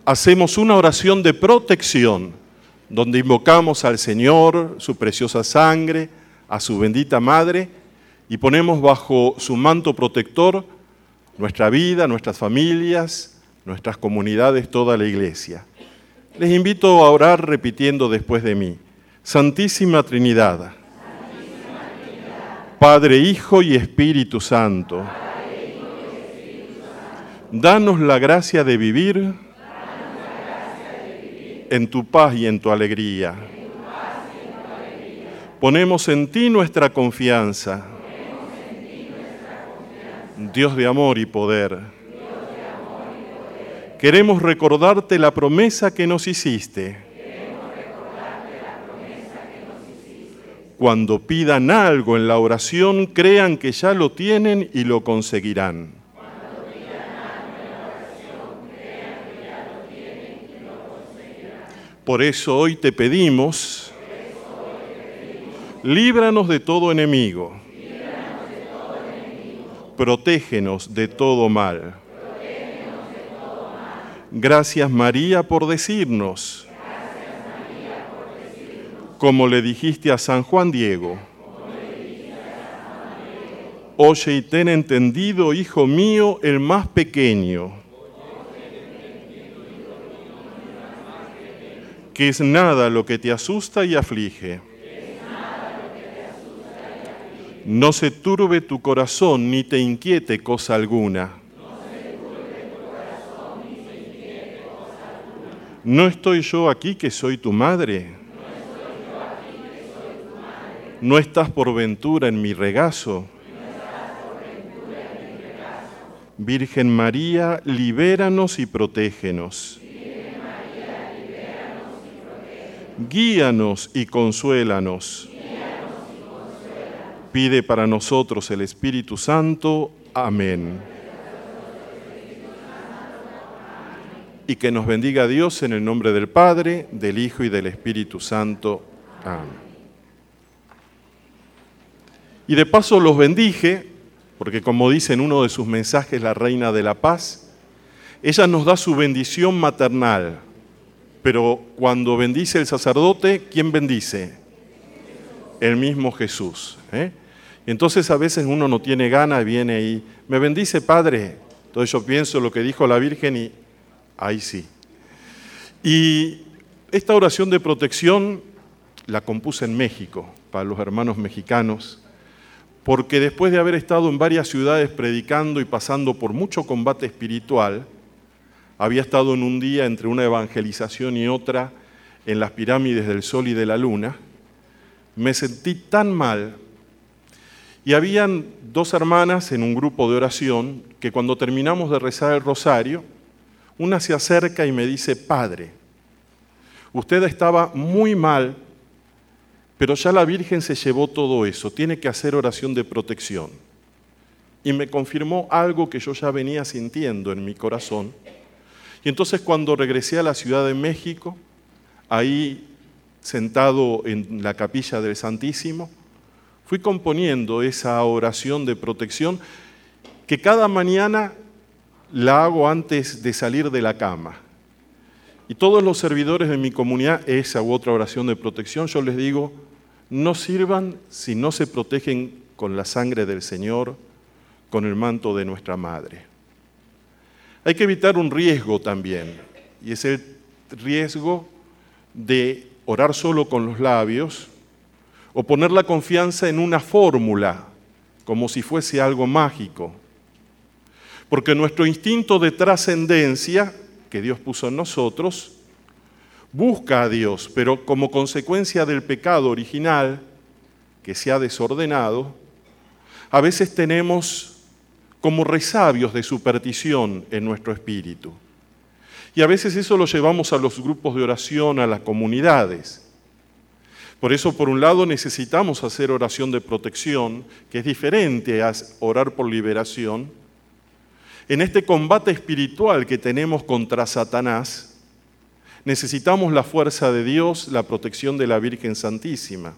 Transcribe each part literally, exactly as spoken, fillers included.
hacemos una oración de protección, donde invocamos al Señor, su preciosa sangre, a su bendita Madre, y ponemos bajo su manto protector nuestra vida, nuestras familias, nuestras comunidades, toda la Iglesia. Les invito a orar repitiendo después de mí. Santísima Trinidad, Santísima Trinidad, Padre, Hijo y Espíritu Santo, Padre, Hijo y Espíritu Santo, danos la gracia de vivir, danos la gracia de vivir en tu paz y en tu alegría. En tu paz y en tu alegría. Ponemos en ti nuestra confianza, Ponemos en ti nuestra confianza, Dios de amor y poder. Queremos recordarte la promesa que nos hiciste. Queremos recordarte la promesa que nos hiciste. Cuando pidan algo en la oración, crean que ya lo tienen y lo conseguirán. Cuando pidan algo en la oración, crean que ya lo tienen y lo conseguirán. Por eso hoy te pedimos, Por eso hoy te pedimos, líbranos de todo enemigo. Líbranos de todo enemigo. Protégenos de todo mal. Gracias María por decirnos, Gracias, María, por decirnos, como le dijiste a San Juan Diego, oye y ten entendido, hijo mío, el más pequeño, que es nada lo que te asusta y aflige. No se turbe tu corazón ni te inquiete cosa alguna. ¿No estoy yo aquí que soy tu madre? ¿No estás por ventura en mi regazo? Virgen María, libéranos y protégenos. Guíanos y consuélanos. Pide para nosotros el Espíritu Santo. Amén. Y que nos bendiga Dios en el nombre del Padre, del Hijo y del Espíritu Santo. Amén. Y de paso los bendije, porque como dice en uno de sus mensajes la Reina de la Paz, ella nos da su bendición maternal, pero cuando bendice el sacerdote, ¿quién bendice? El mismo Jesús. ¿eh? Entonces a veces uno no tiene ganas, viene y me bendice Padre. Entonces yo pienso lo que dijo la Virgen y ahí sí. Y esta oración de protección la compuse en México, para los hermanos mexicanos, porque después de haber estado en varias ciudades predicando y pasando por mucho combate espiritual, había estado en un día entre una evangelización y otra en las pirámides del Sol y de la Luna, me sentí tan mal, y habían dos hermanas en un grupo de oración que cuando terminamos de rezar el rosario, una se acerca y me dice, Padre, usted estaba muy mal, pero ya la Virgen se llevó todo eso, tiene que hacer oración de protección. Y me confirmó algo que yo ya venía sintiendo en mi corazón. Y entonces cuando regresé a la Ciudad de México, ahí sentado en la capilla del Santísimo, fui componiendo esa oración de protección que cada mañana la hago antes de salir de la cama. Y todos los servidores de mi comunidad, esa u otra oración de protección, yo les digo, no sirvan si no se protegen con la sangre del Señor, con el manto de nuestra Madre. Hay que evitar un riesgo también, y es el riesgo de orar solo con los labios o poner la confianza en una fórmula, como si fuese algo mágico. Porque nuestro instinto de trascendencia, que Dios puso en nosotros, busca a Dios, pero como consecuencia del pecado original, que se ha desordenado, a veces tenemos como resabios de superstición en nuestro espíritu. Y a veces eso lo llevamos a los grupos de oración, a las comunidades. Por eso, por un lado, necesitamos hacer oración de protección, que es diferente a orar por liberación. En este combate espiritual que tenemos contra Satanás, necesitamos la fuerza de Dios, la protección de la Virgen Santísima.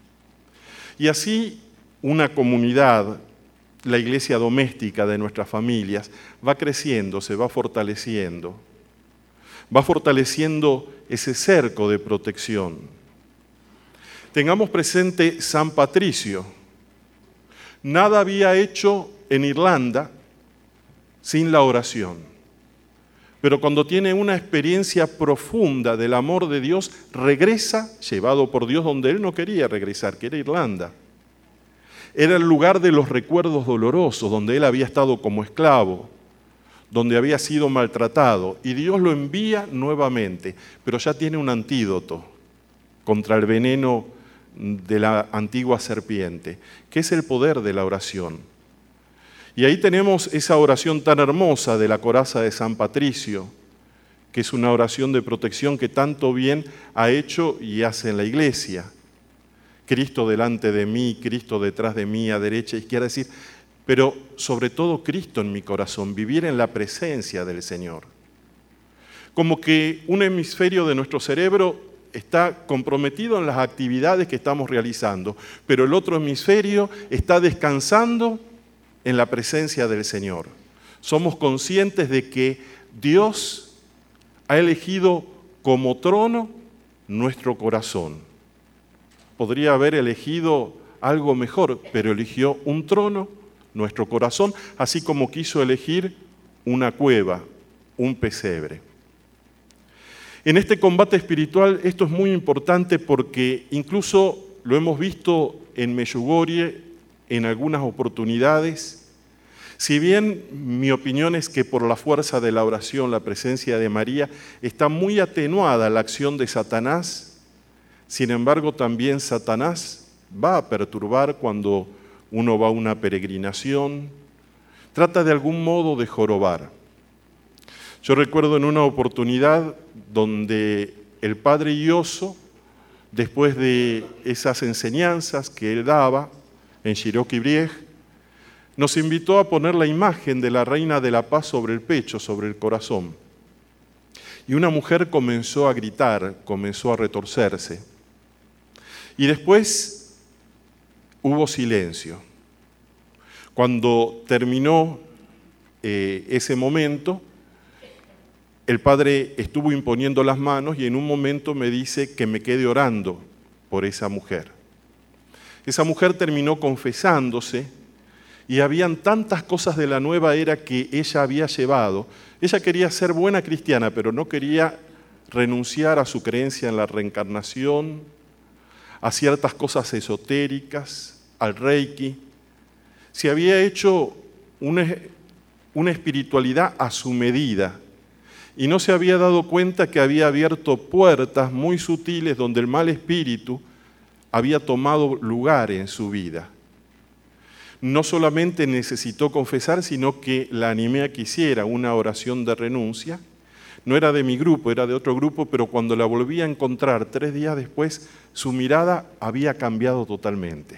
Y así una comunidad, la iglesia doméstica de nuestras familias, va creciendo, se va fortaleciendo. va fortaleciendo ese cerco de protección. Tengamos presente San Patricio. Nada había hecho en Irlanda sin la oración. Pero cuando tiene una experiencia profunda del amor de Dios, regresa, llevado por Dios donde él no quería regresar, que era Irlanda. Era el lugar de los recuerdos dolorosos, donde él había estado como esclavo, donde había sido maltratado, y Dios lo envía nuevamente, pero ya tiene un antídoto contra el veneno de la antigua serpiente, que es el poder de la oración. Y ahí tenemos esa oración tan hermosa de la coraza de San Patricio, que es una oración de protección que tanto bien ha hecho y hace en la iglesia. Cristo delante de mí, Cristo detrás de mí, a derecha, izquierda, es decir, pero sobre todo Cristo en mi corazón, vivir en la presencia del Señor. Como que un hemisferio de nuestro cerebro está comprometido en las actividades que estamos realizando, pero el otro hemisferio está descansando en la presencia del Señor. Somos conscientes de que Dios ha elegido como trono nuestro corazón. Podría haber elegido algo mejor, pero eligió un trono, nuestro corazón, así como quiso elegir una cueva, un pesebre. En este combate espiritual esto es muy importante porque incluso lo hemos visto en Medjugorje en algunas oportunidades. Si bien mi opinión es que por la fuerza de la oración, la presencia de María, está muy atenuada la acción de Satanás, sin embargo también Satanás va a perturbar cuando uno va a una peregrinación, trata de algún modo de jorobar. Yo recuerdo en una oportunidad donde el padre Ioso, después de esas enseñanzas que él daba en Xiroquibriej, nos invitó a poner la imagen de la Reina de la Paz sobre el pecho, sobre el corazón. Y una mujer comenzó a gritar, comenzó a retorcerse. Y después hubo silencio. Cuando terminó eh, ese momento, el padre estuvo imponiendo las manos y en un momento me dice que me quede orando por esa mujer. Esa mujer terminó confesándose y habían tantas cosas de la nueva era que ella había llevado. Ella quería ser buena cristiana, pero no quería renunciar a su creencia en la reencarnación, a ciertas cosas esotéricas, al Reiki. Se había hecho una, una espiritualidad a su medida y no se había dado cuenta que había abierto puertas muy sutiles donde el mal espíritu había tomado lugar en su vida. No solamente necesitó confesar, sino que la animé a que hiciera una oración de renuncia. No era de mi grupo, era de otro grupo, pero cuando la volví a encontrar tres días después, su mirada había cambiado totalmente.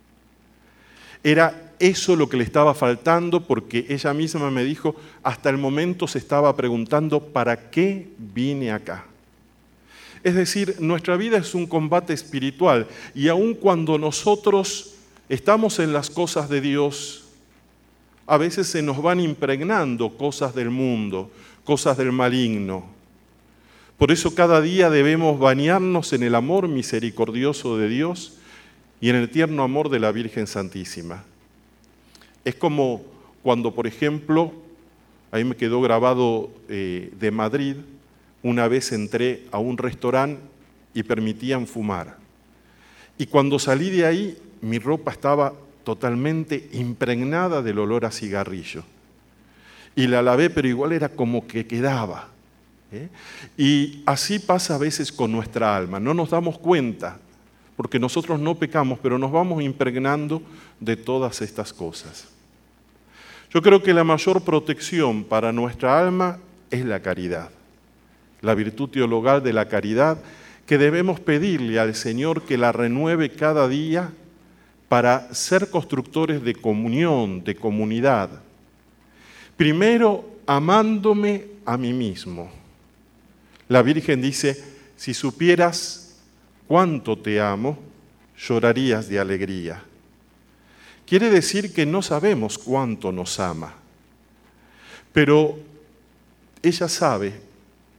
Era eso lo que le estaba faltando, porque ella misma me dijo, hasta el momento se estaba preguntando, ¿para qué vine acá? Es decir, nuestra vida es un combate espiritual, y aun cuando nosotros estamos en las cosas de Dios, a veces se nos van impregnando cosas del mundo, cosas del maligno. Por eso cada día debemos bañarnos en el amor misericordioso de Dios y en el tierno amor de la Virgen Santísima. Es como cuando, por ejemplo, ahí me quedó grabado eh, de Madrid, una vez entré a un restaurante y permitían fumar. Y cuando salí de ahí, mi ropa estaba totalmente impregnada del olor a cigarrillo. Y la lavé, pero igual era como que quedaba. ¿eh? Y así pasa a veces con nuestra alma. No nos damos cuenta, porque nosotros no pecamos, pero nos vamos impregnando de todas estas cosas. Yo creo que la mayor protección para nuestra alma es la caridad, la virtud teologal de la caridad, que debemos pedirle al Señor que la renueve cada día para ser constructores de comunión, de comunidad. Primero, amándome a mí mismo. La Virgen dice, si supieras cuánto te amo, llorarías de alegría. Quiere decir que no sabemos cuánto nos ama, pero ella sabe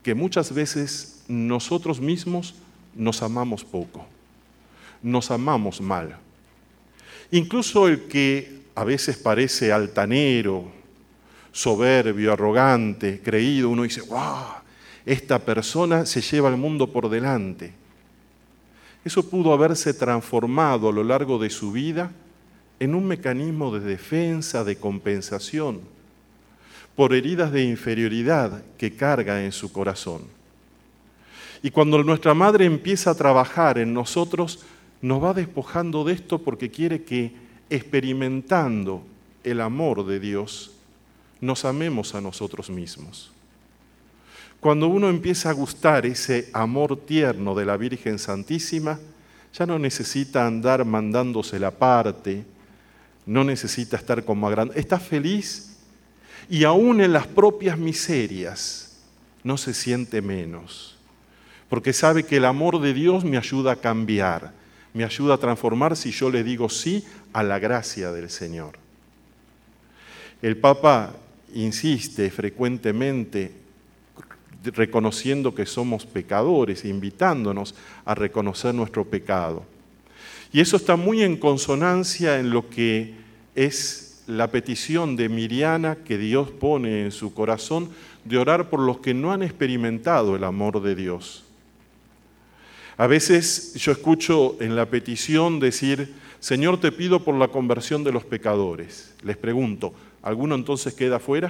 que muchas veces nosotros mismos nos amamos poco, nos amamos mal. Incluso el que a veces parece altanero, soberbio, arrogante, creído, uno dice, ¡wow! Esta persona se lleva el mundo por delante. Eso pudo haberse transformado a lo largo de su vida en un mecanismo de defensa, de compensación, por heridas de inferioridad que carga en su corazón. Y cuando nuestra madre empieza a trabajar en nosotros, nos va despojando de esto porque quiere que, experimentando el amor de Dios, nos amemos a nosotros mismos. Cuando uno empieza a gustar ese amor tierno de la Virgen Santísima, ya no necesita andar mandándose la parte, no necesita estar como agrandado, está feliz y aún en las propias miserias no se siente menos, porque sabe que el amor de Dios me ayuda a cambiar, me ayuda a transformar si yo le digo sí a la gracia del Señor. El Papa insiste frecuentemente reconociendo que somos pecadores, invitándonos a reconocer nuestro pecado. Y eso está muy en consonancia en lo que es la petición de Miriana que Dios pone en su corazón de orar por los que no han experimentado el amor de Dios. A veces yo escucho en la petición decir, Señor, te pido por la conversión de los pecadores. Les pregunto, ¿alguno entonces queda fuera?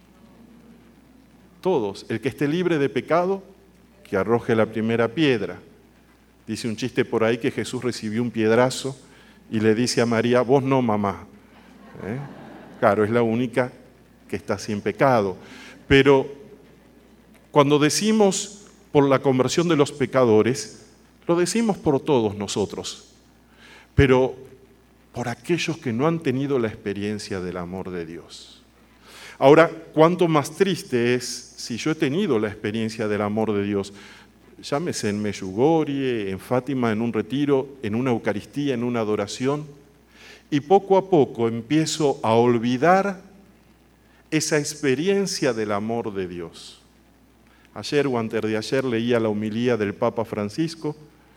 Todos. El que esté libre de pecado, que arroje la primera piedra. Dice un chiste por ahí que Jesús recibió un piedrazo y le dice a María, vos no, mamá. ¿Eh? Claro, es la única que está sin pecado. Pero cuando decimos por la conversión de los pecadores, lo decimos por todos nosotros, pero por aquellos que no han tenido la experiencia del amor de Dios. Ahora, cuánto más triste es si yo he tenido la experiencia del amor de Dios, llámese en Medjugorje, en Fátima, en un retiro, en una Eucaristía, en una adoración, y poco a poco empiezo a olvidar esa experiencia del amor de Dios. Ayer o antes de ayer leía la homilía del Papa Francisco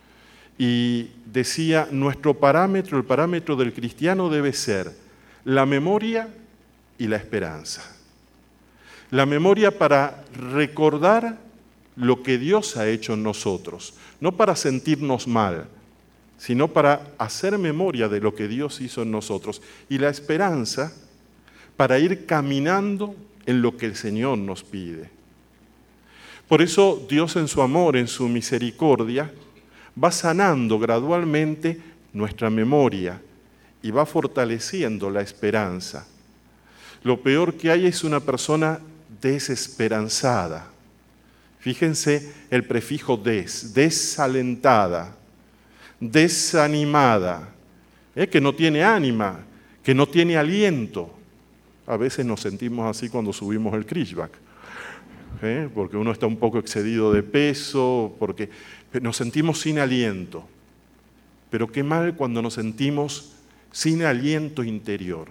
y decía, nuestro parámetro, el parámetro del cristiano debe ser la memoria y la esperanza. La memoria para recordar lo que Dios ha hecho en nosotros, no para sentirnos mal, sino para hacer memoria de lo que Dios hizo en nosotros. Y la esperanza para ir caminando en lo que el Señor nos pide. Por eso Dios en su amor, en su misericordia, va sanando gradualmente nuestra memoria y va fortaleciendo la esperanza. Lo peor que hay es una persona desesperanzada. Fíjense el prefijo des, desalentada, desanimada, ¿eh? que no tiene ánima, que no tiene aliento. A veces nos sentimos así cuando subimos el Krishback, ¿eh? porque uno está un poco excedido de peso, porque nos sentimos sin aliento. Pero qué mal cuando nos sentimos sin aliento interior.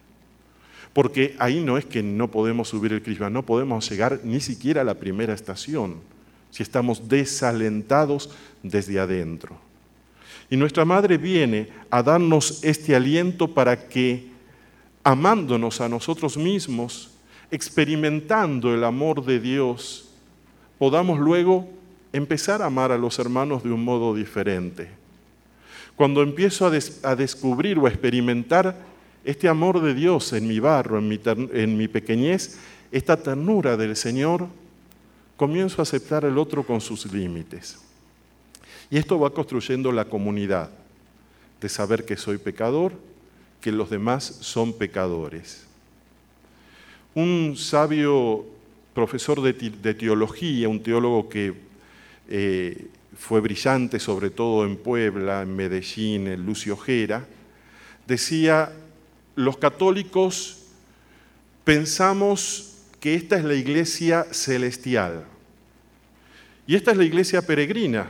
Porque ahí no es que no podemos subir el Krishback, no podemos llegar ni siquiera a la primera estación, si estamos desalentados desde adentro. Y nuestra Madre viene a darnos este aliento para que, amándonos a nosotros mismos, experimentando el amor de Dios, podamos luego empezar a amar a los hermanos de un modo diferente. Cuando empiezo a, des- a descubrir o a experimentar este amor de Dios en mi barro, en mi, ter- en mi pequeñez, esta ternura del Señor, comienzo a aceptar al otro con sus límites. Y esto va construyendo la comunidad, de saber que soy pecador, que los demás son pecadores. Un sabio profesor de, ti- de teología, un teólogo que eh, fue brillante sobre todo en Puebla, en Medellín, en Lucio Gera, decía, los católicos pensamos que esta es la iglesia celestial y esta es la iglesia peregrina.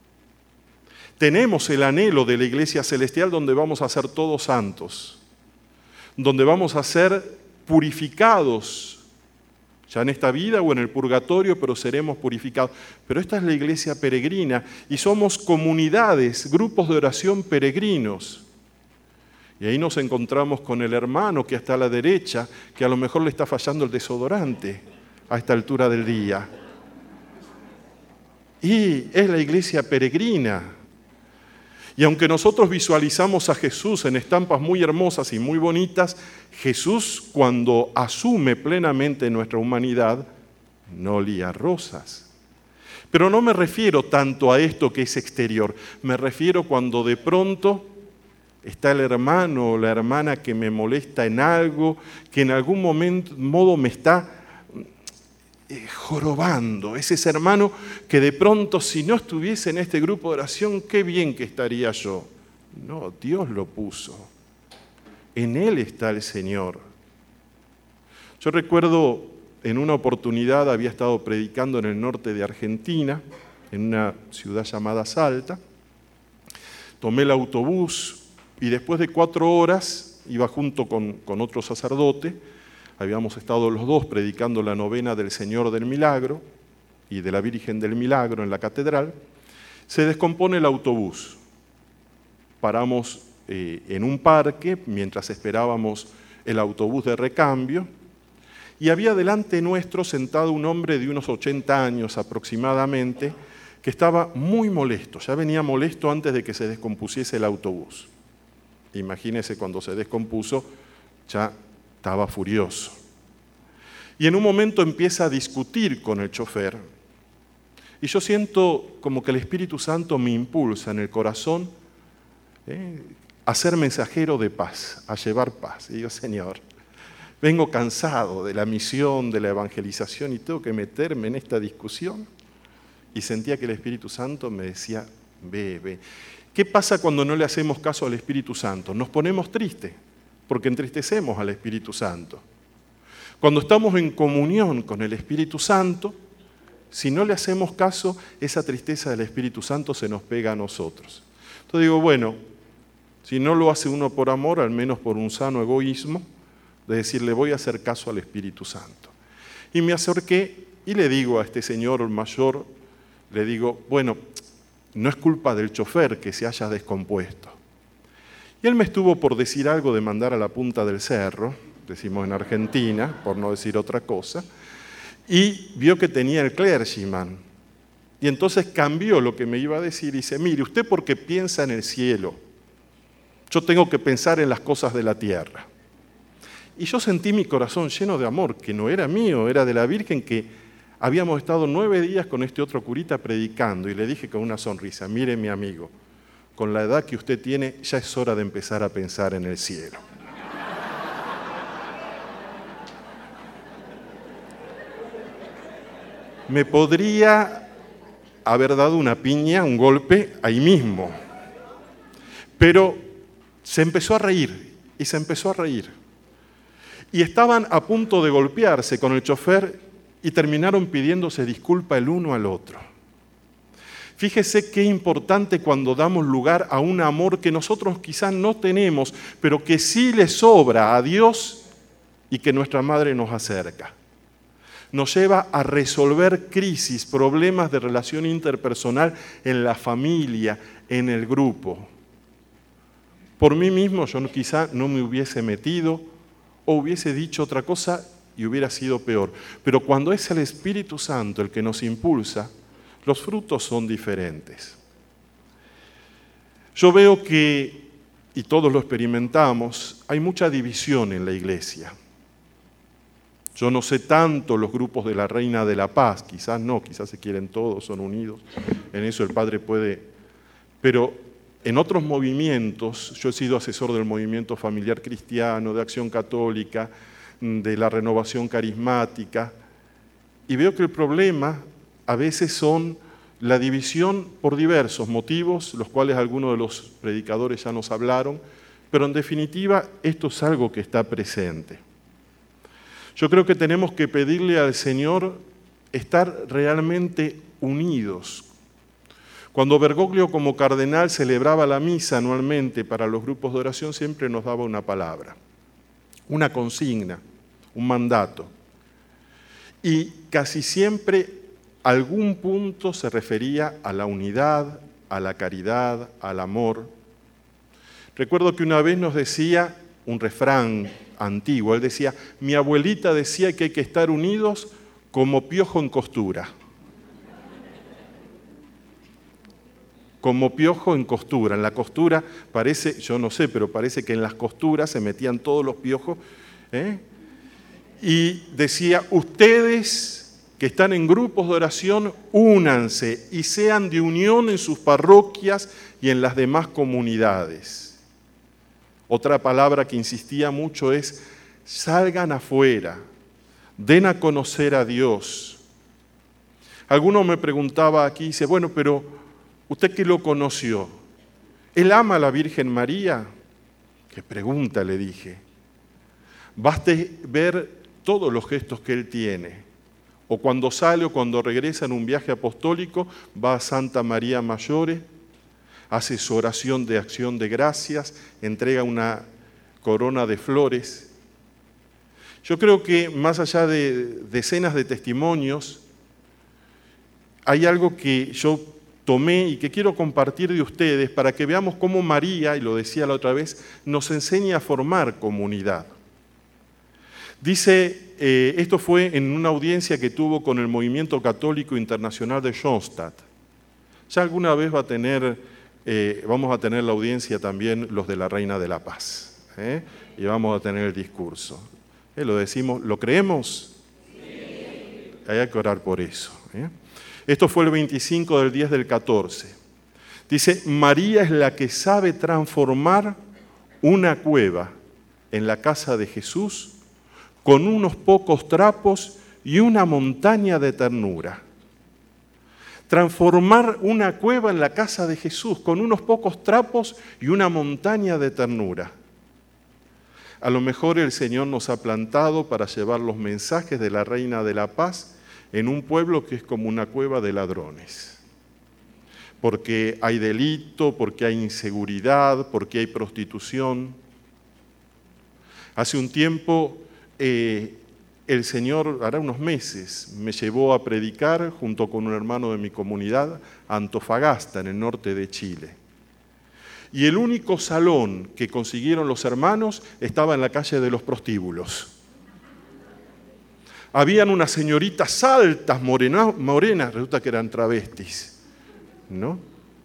Tenemos el anhelo de la iglesia celestial donde vamos a ser todos santos, donde vamos a ser purificados ya en esta vida o en el purgatorio, pero seremos purificados. Pero esta es la iglesia peregrina y somos comunidades, grupos de oración peregrinos. Y ahí nos encontramos con el hermano que está a la derecha, que a lo mejor le está fallando el desodorante a esta altura del día. Y es la iglesia peregrina. Y aunque nosotros visualizamos a Jesús en estampas muy hermosas y muy bonitas, Jesús, cuando asume plenamente nuestra humanidad, no olía rosas. Pero no me refiero tanto a esto que es exterior, me refiero cuando de pronto está el hermano o la hermana que me molesta en algo, que en algún momento, modo me está Eh, jorobando, es ese hermano que de pronto, si no estuviese en este grupo de oración, qué bien que estaría yo. No, Dios lo puso. En Él está el Señor. Yo recuerdo en una oportunidad, había estado predicando en el norte de Argentina, en una ciudad llamada Salta. Tomé el autobús y después de cuatro horas, iba junto con, con otro sacerdote. Habíamos estado los dos predicando la novena del Señor del Milagro y de la Virgen del Milagro en la catedral. Se descompone el autobús. Paramos eh, en un parque mientras esperábamos el autobús de recambio y había delante nuestro sentado un hombre de unos ochenta años aproximadamente que estaba muy molesto. Ya venía molesto antes de que se descompusiese el autobús. Imagínese cuando se descompuso, ya estaba furioso. Y en un momento empieza a discutir con el chofer. Y yo siento como que el Espíritu Santo me impulsa en el corazón eh, a ser mensajero de paz, a llevar paz. Y digo, Señor, vengo cansado de la misión, de la evangelización y tengo que meterme en esta discusión. Y sentía que el Espíritu Santo me decía, ve, ve. ¿Qué pasa cuando no le hacemos caso al Espíritu Santo? Nos ponemos tristes, porque entristecemos al Espíritu Santo. Cuando estamos en comunión con el Espíritu Santo, si no le hacemos caso, esa tristeza del Espíritu Santo se nos pega a nosotros. Entonces digo, bueno, si no lo hace uno por amor, al menos por un sano egoísmo, de decirle voy a hacer caso al Espíritu Santo. Y me acerqué y le digo a este señor mayor, le digo, bueno, no es culpa del chofer que se haya descompuesto. Y él me estuvo por decir algo de mandar a la punta del cerro, decimos en Argentina, por no decir otra cosa, y vio que tenía el clergyman. Y entonces cambió lo que me iba a decir y dice, mire, usted porque piensa en el cielo, yo tengo que pensar en las cosas de la tierra. Y yo sentí mi corazón lleno de amor, que no era mío, era de la Virgen, que habíamos estado nueve días con este otro curita predicando, y le dije con una sonrisa, mire mi amigo, con la edad que usted tiene, ya es hora de empezar a pensar en el cielo. Me podría haber dado una piña, un golpe, ahí mismo. Pero se empezó a reír, y se empezó a reír. Y estaban a punto de golpearse con el chofer y terminaron pidiéndose disculpa el uno al otro. Fíjese qué importante cuando damos lugar a un amor que nosotros quizás no tenemos, pero que sí le sobra a Dios y que nuestra madre nos acerca. Nos lleva a resolver crisis, problemas de relación interpersonal en la familia, en el grupo. Por mí mismo yo quizá no me hubiese metido o hubiese dicho otra cosa y hubiera sido peor. Pero cuando es el Espíritu Santo el que nos impulsa, los frutos son diferentes. Yo veo que, y todos lo experimentamos, hay mucha división en la iglesia. Yo no sé tanto los grupos de la Reina de la Paz, quizás no, quizás se quieren todos, son unidos, en eso el Padre puede, pero en otros movimientos, yo he sido asesor del movimiento familiar cristiano, de Acción Católica, de la renovación carismática, y veo que el problema a veces son la división por diversos motivos, los cuales algunos de los predicadores ya nos hablaron, pero en definitiva esto es algo que está presente. Yo creo que tenemos que pedirle al Señor estar realmente unidos. Cuando Bergoglio como cardenal celebraba la misa anualmente para los grupos de oración, siempre nos daba una palabra, una consigna, un mandato. Y casi siempre algún punto se refería a la unidad, a la caridad, al amor. Recuerdo que una vez nos decía un refrán antiguo, él decía, mi abuelita decía que hay que estar unidos como piojo en costura. Como piojo en costura. En la costura parece, yo no sé, pero parece que en las costuras se metían todos los piojos. ¿eh? Y decía, ustedes que están en grupos de oración, únanse y sean de unión en sus parroquias y en las demás comunidades. Otra palabra que insistía mucho es, salgan afuera, den a conocer a Dios. Alguno me preguntaba aquí, dice, bueno, pero ¿usted qué lo conoció? ¿Él ama a la Virgen María? ¿Qué pregunta? Le dije. Baste ver todos los gestos que él tiene. O cuando sale o cuando regresa en un viaje apostólico, va a Santa María Maggiore, hace su oración de acción de gracias, entrega una corona de flores. Yo creo que más allá de decenas de testimonios, hay algo que yo tomé y que quiero compartir de ustedes para que veamos cómo María, y lo decía la otra vez, nos enseña a formar comunidad. Dice, eh, esto fue en una audiencia que tuvo con el Movimiento Católico Internacional de Schoenstatt. Ya alguna vez va a tener, eh, vamos a tener la audiencia también los de la Reina de la Paz. ¿eh? Y vamos a tener el discurso. ¿Eh? Lo decimos, ¿lo creemos? Sí. Hay que orar por eso. ¿eh? Esto fue el veinticinco del diez del catorce. Dice, María es la que sabe transformar una cueva en la casa de Jesús con unos pocos trapos y una montaña de ternura. Transformar una cueva en la casa de Jesús con unos pocos trapos y una montaña de ternura. A lo mejor el Señor nos ha plantado para llevar los mensajes de la Reina de la Paz en un pueblo que es como una cueva de ladrones. Porque hay delito, porque hay inseguridad, porque hay prostitución. Hace un tiempo, eh, el Señor, hará unos meses, me llevó a predicar junto con un hermano de mi comunidad a Antofagasta, en el norte de Chile. Y el único salón que consiguieron los hermanos estaba en la calle de los prostíbulos. Habían unas señoritas altas, morenas, morenas, resulta que eran travestis, ¿no?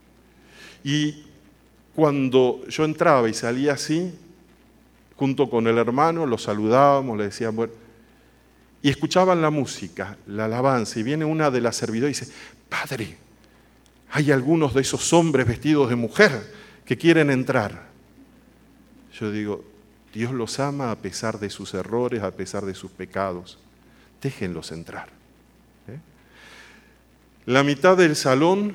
Y cuando yo entraba y salía así, junto con el hermano, los saludábamos, le decían, bueno, y escuchaban la música, la alabanza, y viene una de las servidoras y dice, padre, hay algunos de esos hombres vestidos de mujer que quieren entrar. Yo digo, Dios los ama a pesar de sus errores, a pesar de sus pecados. Déjenlos entrar. ¿eh? La mitad del salón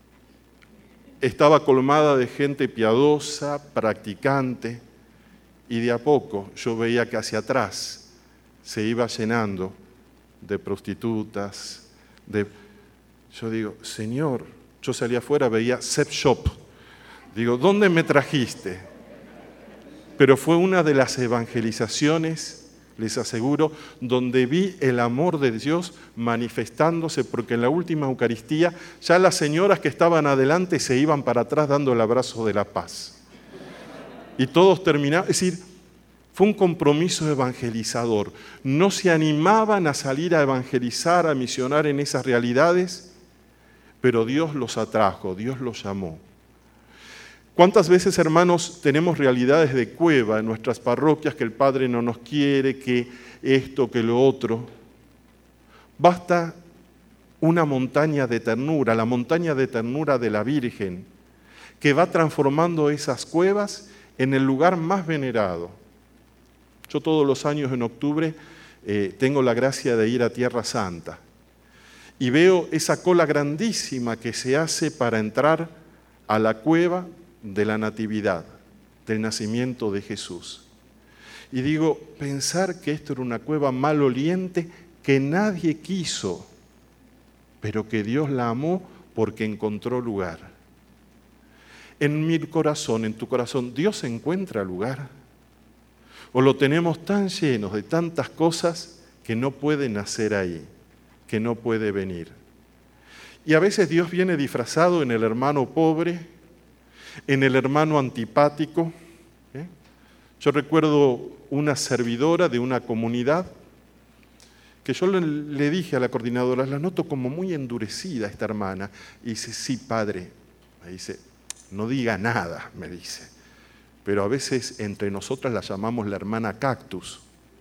estaba colmada de gente piadosa, practicante, y de a poco yo veía que hacia atrás se iba llenando de prostitutas. De... Yo digo, Señor, yo salía afuera, veía sex shop. Digo, ¿dónde me trajiste? Pero fue una de las evangelizaciones, les aseguro, donde vi el amor de Dios manifestándose, porque en la última Eucaristía ya las señoras que estaban adelante se iban para atrás dando el abrazo de la paz. Y todos terminaban, es decir, fue un compromiso evangelizador. No se animaban a salir a evangelizar, a misionar en esas realidades, pero Dios los atrajo, Dios los llamó. ¿Cuántas veces, hermanos, tenemos realidades de cueva en nuestras parroquias, que el Padre no nos quiere, que esto, que lo otro? Basta una montaña de ternura, la montaña de ternura de la Virgen, que va transformando esas cuevas en el lugar más venerado. Yo todos los años en octubre eh, tengo la gracia de ir a Tierra Santa y veo esa cola grandísima que se hace para entrar a la cueva de la Natividad, del nacimiento de Jesús. Y digo, pensar que esto era una cueva maloliente que nadie quiso, pero que Dios la amó porque encontró lugar. En mi corazón, en tu corazón, ¿Dios encuentra lugar? ¿O lo tenemos tan llenos de tantas cosas que no puede nacer ahí, que no puede venir. Y a veces Dios viene disfrazado en el hermano pobre, en el hermano antipático. ¿eh? Yo recuerdo una servidora de una comunidad que yo le, le dije a la coordinadora, la noto como muy endurecida esta hermana. Y dice, sí, padre. Me dice, no diga nada, me dice. Pero a veces entre nosotras la llamamos la hermana cactus.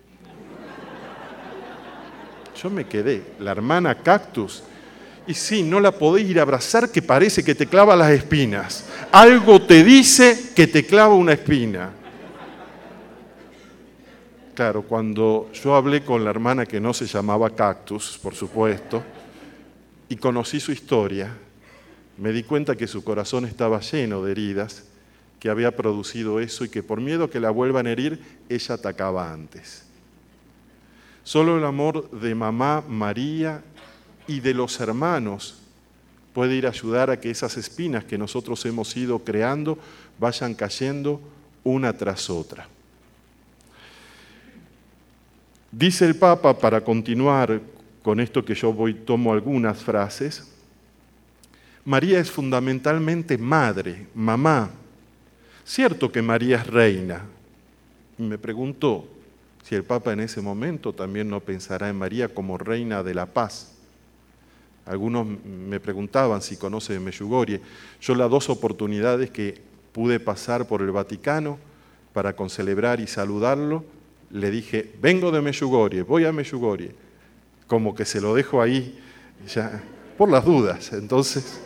Yo me quedé, la hermana cactus. Y sí, no la podés ir a abrazar que parece que te clava las espinas. Algo te dice que te clava una espina. Claro, cuando yo hablé con la hermana que no se llamaba Cactus, por supuesto, y conocí su historia, me di cuenta que su corazón estaba lleno de heridas, que había producido eso y que por miedo que la vuelvan a herir, ella atacaba antes. Solo el amor de mamá María y de los hermanos puede ir a ayudar a que esas espinas que nosotros hemos ido creando vayan cayendo una tras otra. Dice el Papa, para continuar con esto que yo voy, tomo algunas frases, María es fundamentalmente madre, mamá. Cierto que María es reina. Y me preguntó si el Papa en ese momento también no pensará en María como reina de la paz. Algunos me preguntaban si conoce Medjugorje. Yo las dos oportunidades que pude pasar por el Vaticano para concelebrar y saludarlo, le dije, vengo de Medjugorje, voy a Medjugorje. Como que se lo dejo ahí, ya, por las dudas. Entonces,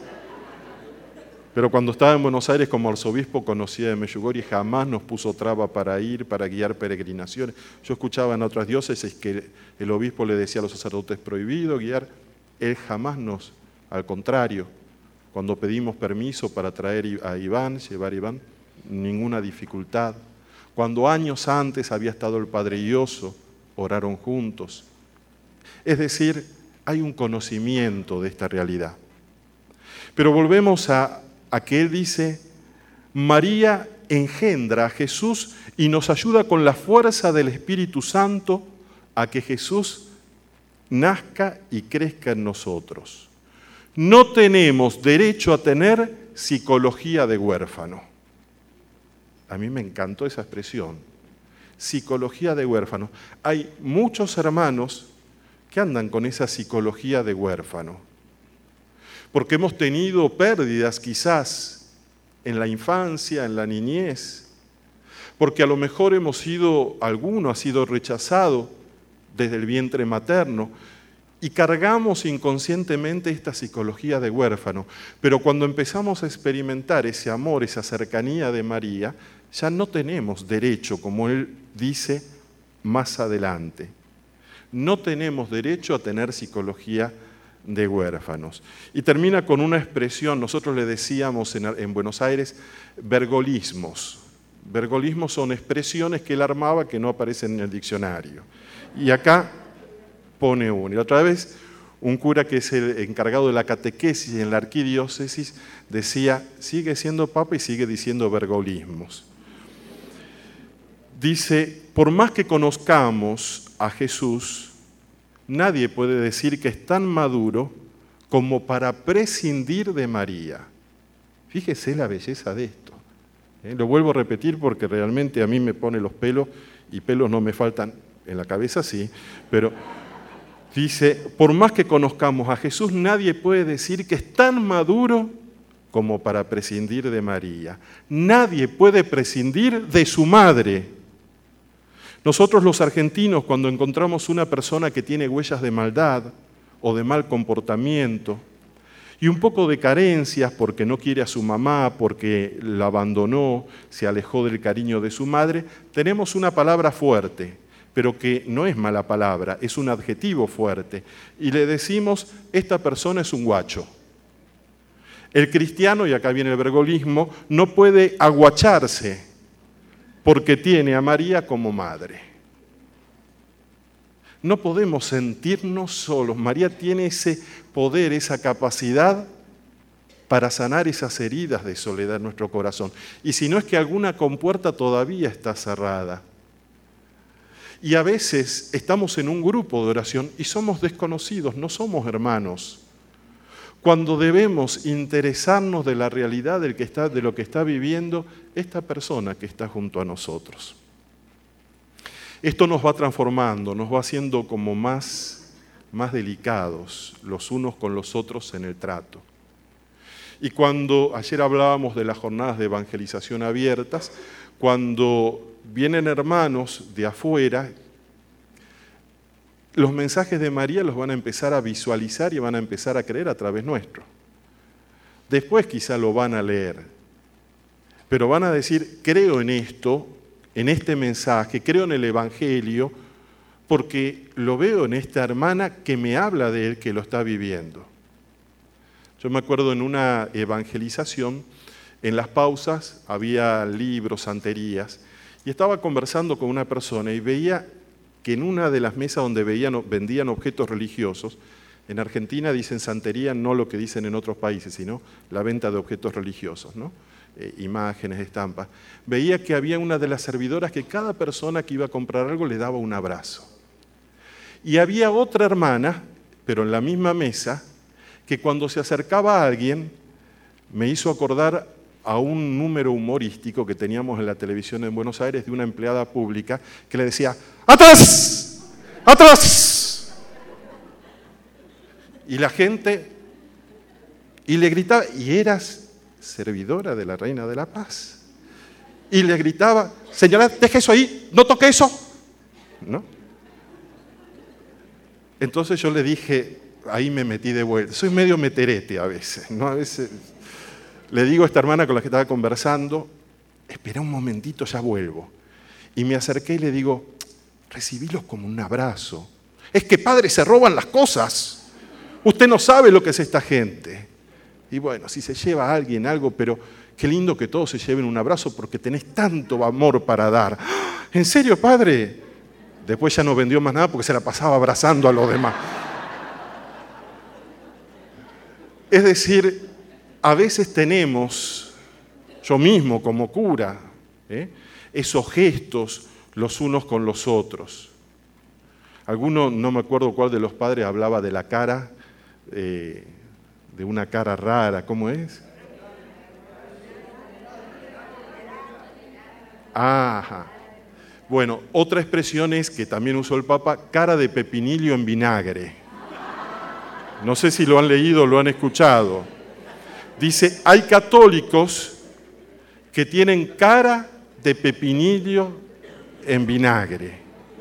pero cuando estaba en Buenos Aires como arzobispo conocía de Medjugorje, jamás nos puso traba para ir, para guiar peregrinaciones. Yo escuchaba en otras diócesis que el obispo le decía a los sacerdotes, prohibido guiar. Él jamás nos, al contrario, cuando pedimos permiso para traer a Iván, llevar a Iván, ninguna dificultad. Cuando años antes había estado el Padre Ioso, oraron juntos. Es decir, hay un conocimiento de esta realidad. Pero volvemos a, a que él dice, María engendra a Jesús y nos ayuda con la fuerza del Espíritu Santo a que Jesús nazca y crezca en nosotros. No tenemos derecho a tener psicología de huérfano. A mí me encantó esa expresión, psicología de huérfano. Hay muchos hermanos que andan con esa psicología de huérfano, porque hemos tenido pérdidas quizás en la infancia, en la niñez, porque a lo mejor hemos sido, alguno ha sido rechazado desde el vientre materno, y cargamos inconscientemente esta psicología de huérfano. Pero cuando empezamos a experimentar ese amor, esa cercanía de María, ya no tenemos derecho, como él dice más adelante. No tenemos derecho a tener psicología de huérfanos. Y termina con una expresión, nosotros le decíamos en, en Buenos Aires, vergolismos. Vergolismos son expresiones que él armaba que no aparecen en el diccionario. Y acá pone uno. Y otra vez, un cura que es el encargado de la catequesis en la arquidiócesis decía, sigue siendo papa y sigue diciendo vergolismos. Dice, por más que conozcamos a Jesús, nadie puede decir que es tan maduro como para prescindir de María. Fíjese la belleza de esto. ¿eh? Lo vuelvo a repetir porque realmente a mí me pone los pelos, y pelos no me faltan en la cabeza, sí, pero dice, por más que conozcamos a Jesús, nadie puede decir que es tan maduro como para prescindir de María. Nadie puede prescindir de su madre. Nosotros los argentinos, cuando encontramos una persona que tiene huellas de maldad o de mal comportamiento y un poco de carencias porque no quiere a su mamá, porque la abandonó, se alejó del cariño de su madre, tenemos una palabra fuerte, pero que no es mala palabra, es un adjetivo fuerte. Y le decimos, esta persona es un guacho. El cristiano, y acá viene el vergolismo, no puede aguacharse porque tiene a María como madre. No podemos sentirnos solos. María tiene ese poder, esa capacidad para sanar esas heridas de soledad en nuestro corazón. Y si no es que alguna compuerta todavía está cerrada. Y a veces estamos en un grupo de oración y somos desconocidos, no somos hermanos. Cuando debemos interesarnos de la realidad del que está, de lo que está viviendo esta persona que está junto a nosotros. Esto nos va transformando, nos va haciendo como más, más delicados los unos con los otros en el trato. Y cuando ayer hablábamos de las jornadas de evangelización abiertas, cuando vienen hermanos de afuera, los mensajes de María los van a empezar a visualizar y van a empezar a creer a través nuestro. Después quizá lo van a leer, pero van a decir, creo en esto, en este mensaje, creo en el Evangelio, porque lo veo en esta hermana que me habla de él, que lo está viviendo. Yo me acuerdo en una evangelización, en las pausas había libros, santerías, y estaba conversando con una persona y veía que en una de las mesas donde veían, vendían objetos religiosos, en Argentina dicen santería, no lo que dicen en otros países, sino la venta de objetos religiosos, ¿no? Eh, imágenes, estampas. Veía que había una de las servidoras que cada persona que iba a comprar algo le daba un abrazo. Y había otra hermana, pero en la misma mesa, que cuando se acercaba a alguien, me hizo acordar a un número humorístico que teníamos en la televisión en Buenos Aires de una empleada pública que le decía, ¡atrás! ¡Atrás! Y la gente, y le gritaba, y eras servidora de la Reina de la Paz. Y le gritaba, señora, deje eso ahí, no toque eso. ¿No? Entonces yo le dije, ahí me metí de vuelta, soy medio meterete a veces, ¿no? A veces le digo a esta hermana con la que estaba conversando, espera un momentito, ya vuelvo. Y me acerqué y le digo, recibílos como un abrazo. Es que padre, se roban las cosas. Usted no sabe lo que es esta gente. Y bueno, si se lleva a alguien algo, pero qué lindo que todos se lleven un abrazo porque tenés tanto amor para dar. ¿En serio, padre? Después ya no vendió más nada porque se la pasaba abrazando a los demás. Es decir, a veces tenemos, yo mismo como cura, ¿eh? esos gestos los unos con los otros. Alguno, no me acuerdo cuál de los padres, hablaba de la cara, eh, de una cara rara, ¿cómo es? Ajá. Bueno, otra expresión es, que también usó el Papa, cara de pepinillo en vinagre. No sé si lo han leído o lo han escuchado. Dice, hay católicos que tienen cara de pepinillo en vinagre.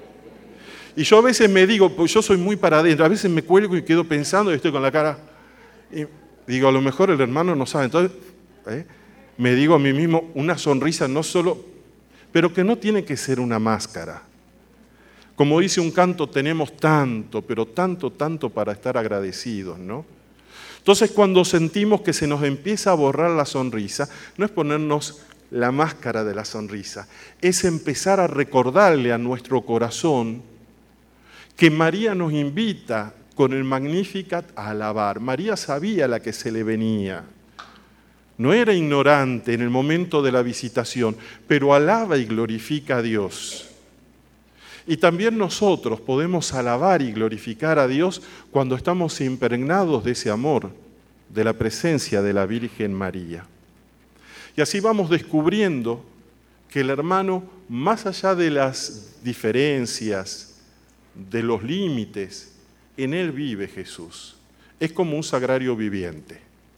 Y yo a veces me digo, pues yo soy muy para adentro, a veces me cuelgo y quedo pensando y estoy con la cara, y digo, a lo mejor el hermano no sabe. Entonces, ¿eh? me digo a mí mismo, una sonrisa no solo, pero que no tiene que ser una máscara. Como dice un canto, tenemos tanto, pero tanto, tanto para estar agradecidos, ¿no? Entonces, cuando sentimos que se nos empieza a borrar la sonrisa, no es ponernos la máscara de la sonrisa, es empezar a recordarle a nuestro corazón que María nos invita con el Magnificat a alabar. María sabía la que se le venía. No era ignorante en el momento de la visitación, pero alaba y glorifica a Dios. Y también nosotros podemos alabar y glorificar a Dios cuando estamos impregnados de ese amor, de la presencia de la Virgen María. Y así vamos descubriendo que el hermano, más allá de las diferencias, de los límites, en él vive Jesús. Es como un sagrario viviente.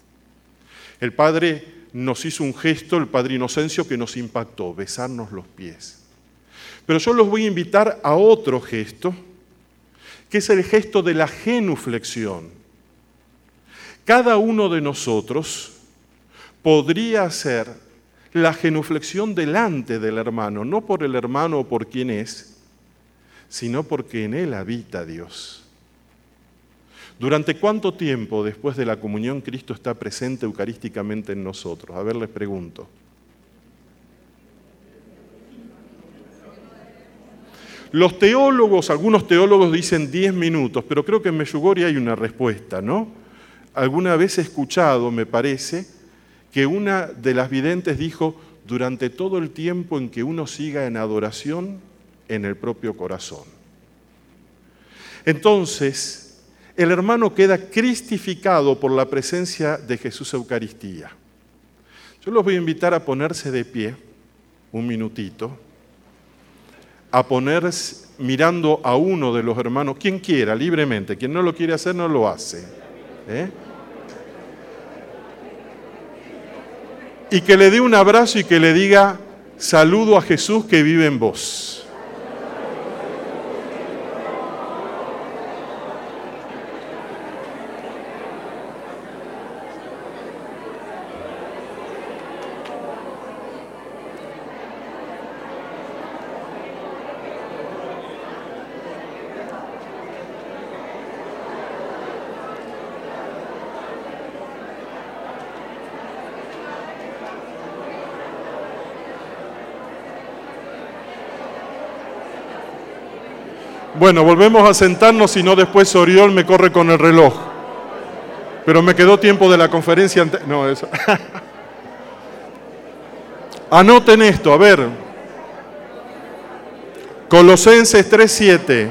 El Padre nos hizo un gesto, el Padre Inocencio, que nos impactó, besarnos los pies. Pero yo los voy a invitar a otro gesto, que es el gesto de la genuflexión. Cada uno de nosotros podría hacer la genuflexión delante del hermano, no por el hermano o por quien es, sino porque en él habita Dios. ¿Durante cuánto tiempo después de la comunión Cristo está presente eucarísticamente en nosotros? A ver, les pregunto. Los teólogos, algunos teólogos dicen diez minutos, pero creo que en Medjugorje hay una respuesta, ¿no? Alguna vez he escuchado, me parece, que una de las videntes dijo, durante todo el tiempo en que uno siga en adoración, en el propio corazón. Entonces, el hermano queda cristificado por la presencia de Jesús Eucaristía. Yo los voy a invitar a ponerse de pie, un minutito, a ponerse mirando a uno de los hermanos, quien quiera, libremente, quien no lo quiere hacer, no lo hace. ¿Eh? Y que le dé un abrazo y que le diga, saludo a Jesús que vive en vos. Bueno, volvemos a sentarnos, si no después Oriol me corre con el reloj. Pero me quedó tiempo de la conferencia anterior. No, eso. Anoten esto, a ver. Colosenses tres siete.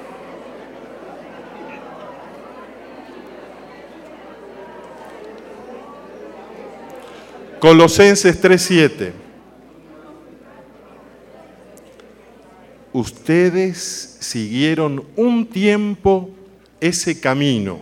Colosenses tres siete. Ustedes siguieron un tiempo ese camino,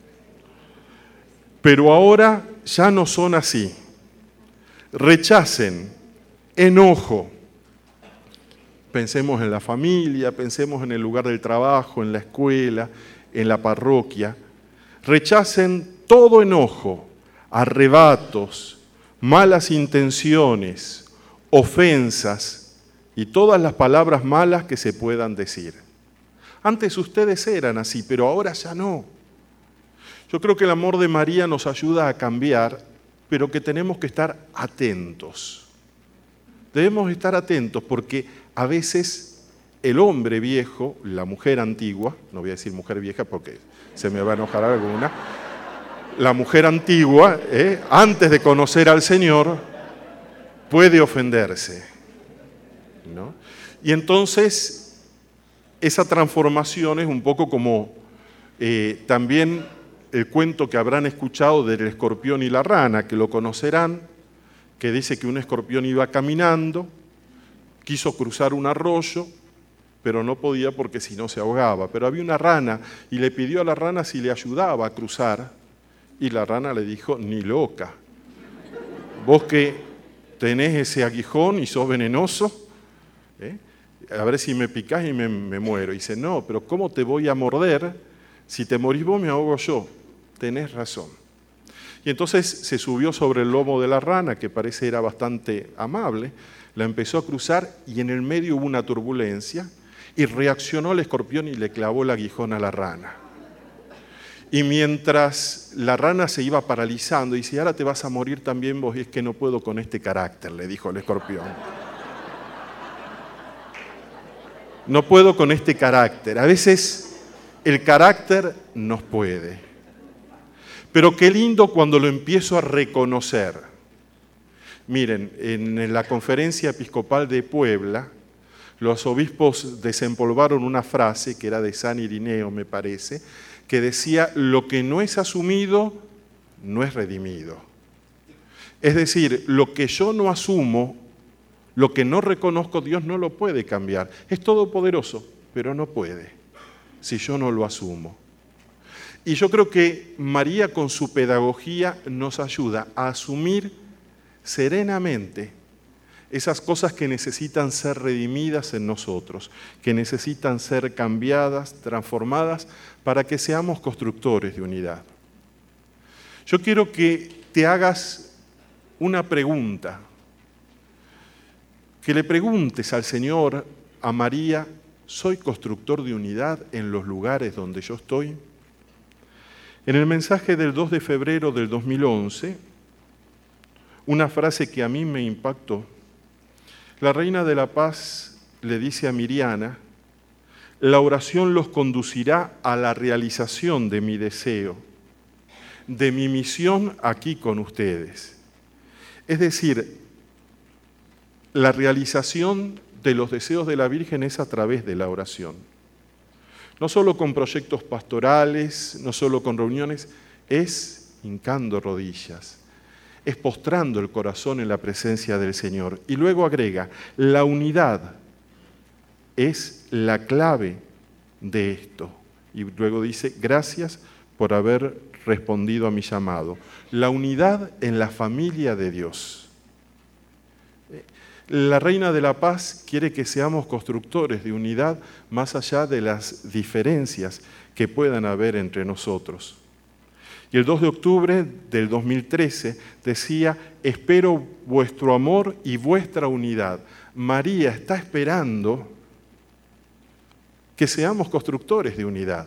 pero ahora ya no son así. Rechacen enojo. Pensemos en la familia, pensemos en el lugar del trabajo, en la escuela, en la parroquia. Rechacen todo enojo, arrebatos, malas intenciones, ofensas, y todas las palabras malas que se puedan decir. Antes ustedes eran así, pero ahora ya no. Yo creo que el amor de María nos ayuda a cambiar, pero que tenemos que estar atentos. Debemos estar atentos porque a veces el hombre viejo, la mujer antigua, no voy a decir mujer vieja porque se me va a enojar alguna, la mujer antigua, eh, antes de conocer al Señor, puede ofenderse. ¿No? Y entonces esa transformación es un poco como eh, también el cuento que habrán escuchado del escorpión y la rana, que lo conocerán, que dice que un escorpión iba caminando, quiso cruzar un arroyo, pero no podía porque si no se ahogaba. Pero había una rana y le pidió a la rana si le ayudaba a cruzar, y la rana le dijo, ni loca, vos que tenés ese aguijón y sos venenoso, ¿Eh? a ver si me picás y me, me muero. Y dice, no, pero ¿cómo te voy a morder? Si te morís vos, me ahogo yo. Tenés razón. Y entonces se subió sobre el lomo de la rana, que parece era bastante amable, la empezó a cruzar y en el medio hubo una turbulencia y reaccionó el escorpión y le clavó el aguijón a la rana. Y mientras la rana se iba paralizando, dice, ahora te vas a morir también vos, y es que no puedo con este carácter, le dijo el escorpión. No puedo con este carácter. A veces el carácter nos puede. Pero qué lindo cuando lo empiezo a reconocer. Miren, en la conferencia episcopal de Puebla, los obispos desempolvaron una frase, que era de San Irineo, me parece, que decía, lo que no es asumido, no es redimido. Es decir, lo que yo no asumo, lo que no reconozco, Dios no lo puede cambiar. Es todopoderoso, pero no puede, si yo no lo asumo. Y yo creo que María con su pedagogía nos ayuda a asumir serenamente esas cosas que necesitan ser redimidas en nosotros, que necesitan ser cambiadas, transformadas, para que seamos constructores de unidad. Yo quiero que te hagas una pregunta, que le preguntes al Señor, a María, ¿soy constructor de unidad en los lugares donde yo estoy? En el mensaje del dos de febrero del dos mil once, una frase que a mí me impactó. La Reina de la Paz le dice a Miriana, la oración los conducirá a la realización de mi deseo, de mi misión aquí con ustedes. Es decir, la realización de los deseos de la Virgen es a través de la oración. No solo con proyectos pastorales, no solo con reuniones, es hincando rodillas, es postrando el corazón en la presencia del Señor. Y luego agrega, la unidad es la clave de esto. Y luego dice, gracias por haber respondido a mi llamado. La unidad en la familia de Dios. La Reina de la Paz quiere que seamos constructores de unidad más allá de las diferencias que puedan haber entre nosotros. Y el dos de octubre del dos mil trece decía, espero vuestro amor y vuestra unidad. María está esperando que seamos constructores de unidad.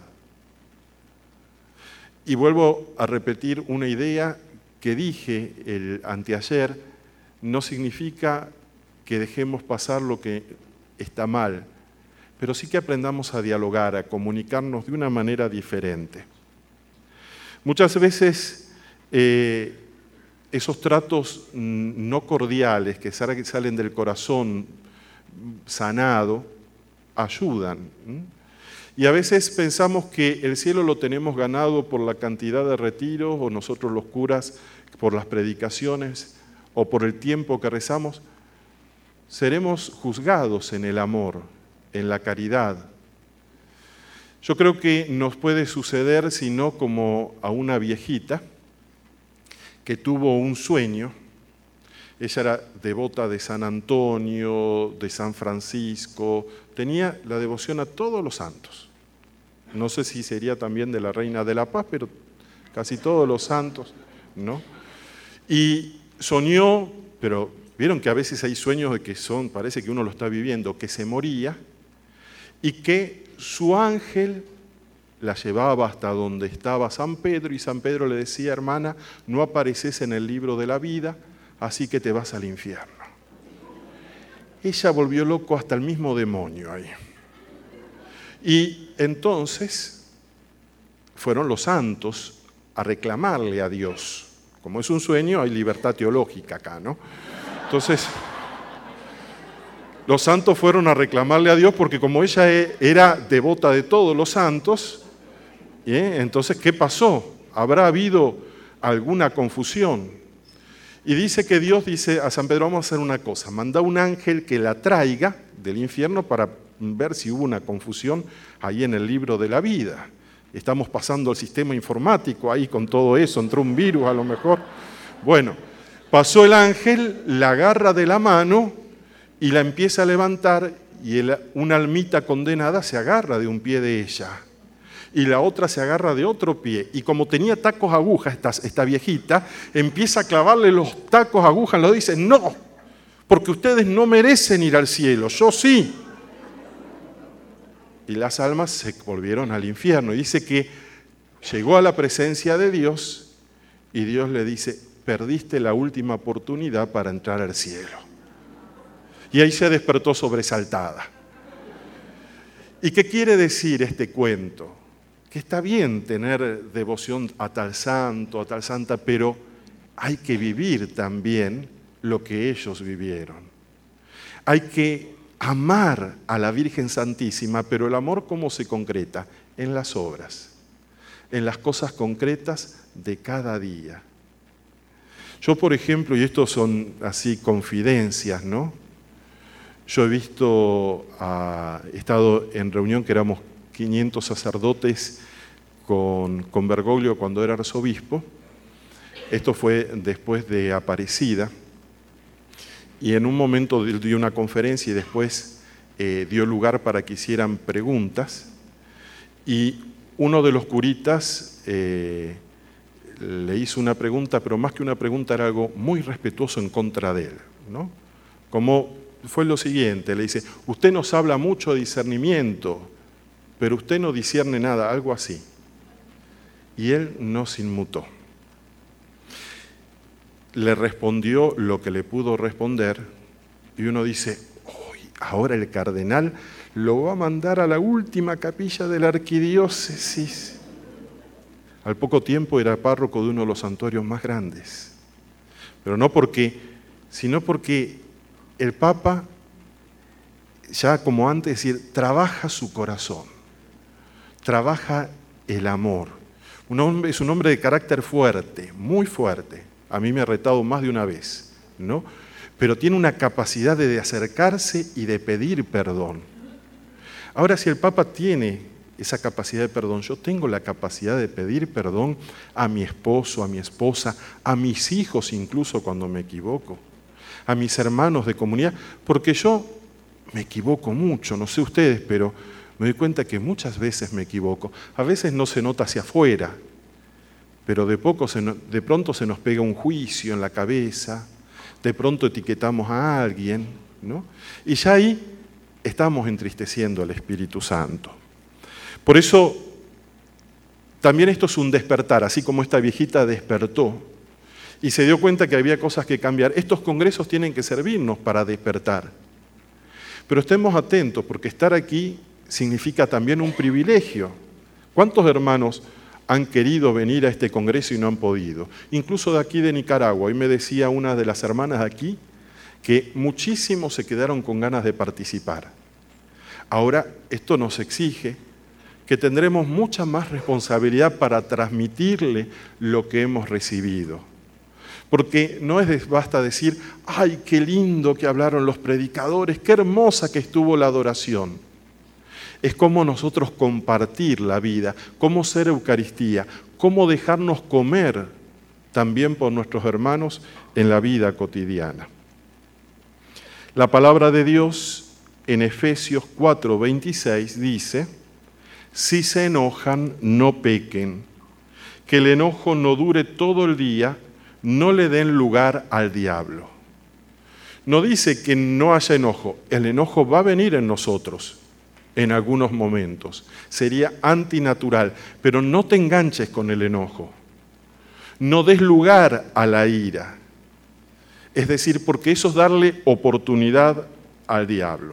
Y vuelvo a repetir una idea que dije el anteayer, no significa que dejemos pasar lo que está mal, pero sí que aprendamos a dialogar, a comunicarnos de una manera diferente. Muchas veces eh, esos tratos no cordiales que salen del corazón sanado ayudan. Y a veces pensamos que el cielo lo tenemos ganado por la cantidad de retiros, o nosotros los curas por las predicaciones, o por el tiempo que rezamos. Seremos juzgados en el amor, en la caridad. Yo creo que nos puede suceder, si no como a una viejita que tuvo un sueño. Ella era devota de San Antonio, de San Francisco, tenía la devoción a todos los santos. No sé si sería también de la Reina de la Paz, pero casi todos los santos, ¿no? Y soñó, pero vieron que a veces hay sueños de que son, parece que uno lo está viviendo, que se moría y que su ángel la llevaba hasta donde estaba San Pedro y San Pedro le decía, hermana, no apareces en el libro de la vida, así que te vas al infierno. Ella volvió loco hasta el mismo demonio ahí. Y entonces fueron los santos a reclamarle a Dios. Como es un sueño, hay libertad teológica acá, ¿no? Entonces, los santos fueron a reclamarle a Dios porque como ella era devota de todos los santos, ¿eh? Entonces, ¿qué pasó? ¿Habrá habido alguna confusión? Y dice que Dios dice a San Pedro, vamos a hacer una cosa, manda un ángel que la traiga del infierno para ver si hubo una confusión ahí en el libro de la vida. Estamos pasando el sistema informático ahí con todo eso, entró un virus a lo mejor. Bueno, pasó el ángel, la agarra de la mano y la empieza a levantar y el, una almita condenada se agarra de un pie de ella y la otra se agarra de otro pie. Y como tenía tacos agujas esta, esta viejita, empieza a clavarle los tacos agujas, lo dice, no, porque ustedes no merecen ir al cielo, yo sí. Y las almas se volvieron al infierno. Y dice que llegó a la presencia de Dios y Dios le dice, perdiste la última oportunidad para entrar al cielo. Y ahí se despertó sobresaltada. ¿Y qué quiere decir este cuento? Que está bien tener devoción a tal santo, a tal santa, pero hay que vivir también lo que ellos vivieron. Hay que amar a la Virgen Santísima, pero el amor ¿cómo se concreta? En las obras, en las cosas concretas de cada día. Yo, por ejemplo, y estos son así confidencias, ¿no? Yo he visto, uh, he estado en reunión que éramos quinientos sacerdotes con, con Bergoglio cuando era arzobispo. Esto fue después de Aparecida. Y en un momento dio una conferencia y después eh, dio lugar para que hicieran preguntas. Y uno de los curitas eh, le hizo una pregunta, pero más que una pregunta era algo muy respetuoso en contra de él, ¿no? Como fue lo siguiente, le dice, usted nos habla mucho de discernimiento, pero usted no discierne nada, algo así. Y él no se inmutó. Le respondió lo que le pudo responder y uno dice, uy, ahora el cardenal lo va a mandar a la última capilla de la arquidiócesis. Al poco tiempo era párroco de uno de los santuarios más grandes. Pero no porque, sino porque el Papa ya como antes, decir, trabaja su corazón, trabaja el amor. Un hombre, es un hombre de carácter fuerte, muy fuerte. A mí me ha retado más de una vez, ¿no? Pero tiene una capacidad de acercarse y de pedir perdón. Ahora, si el Papa tiene esa capacidad de perdón, yo tengo la capacidad de pedir perdón a mi esposo, a mi esposa, a mis hijos incluso cuando me equivoco, a mis hermanos de comunidad, porque yo me equivoco mucho, no sé ustedes, pero me doy cuenta que muchas veces me equivoco. A veces no se nota hacia afuera, pero de, poco se no, de pronto se nos pega un juicio en la cabeza, de pronto etiquetamos a alguien, ¿no? Y ya ahí estamos entristeciendo al Espíritu Santo. Por eso, también esto es un despertar, así como esta viejita despertó y se dio cuenta que había cosas que cambiar. Estos congresos tienen que servirnos para despertar. Pero estemos atentos, porque estar aquí significa también un privilegio. ¿Cuántos hermanos han querido venir a este congreso y no han podido? Incluso de aquí de Nicaragua. Hoy me decía una de las hermanas de aquí que muchísimos se quedaron con ganas de participar. Ahora, esto nos exige que tendremos mucha más responsabilidad para transmitirle lo que hemos recibido. Porque no es basta decir, ¡ay, qué lindo que hablaron los predicadores! ¡Qué hermosa que estuvo la adoración! Es cómo nosotros compartir la vida, cómo ser Eucaristía, cómo dejarnos comer también por nuestros hermanos en la vida cotidiana. La palabra de Dios en Efesios cuatro veintiséis dice, si se enojan, no pequen, que el enojo no dure todo el día, no le den lugar al diablo. No dice que no haya enojo, el enojo va a venir en nosotros en algunos momentos. Sería antinatural, pero no te enganches con el enojo. No des lugar a la ira. Es decir, porque eso es darle oportunidad al diablo.